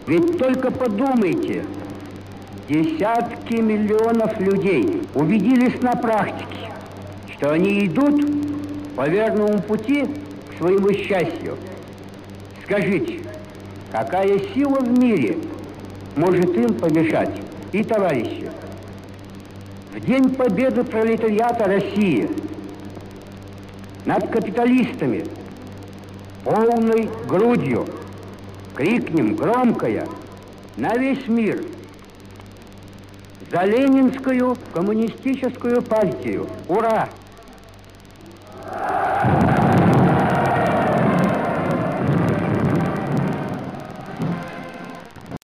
Ведь только подумайте, десятки миллионов людей убедились на практике, что они идут по верному пути к своему счастью. Скажите, какая сила в мире может им помешать? И, товарищи, в день победы пролетариата России над капиталистами полной грудью крикнем громкое на весь мир за Ленинскую коммунистическую партию. Ура!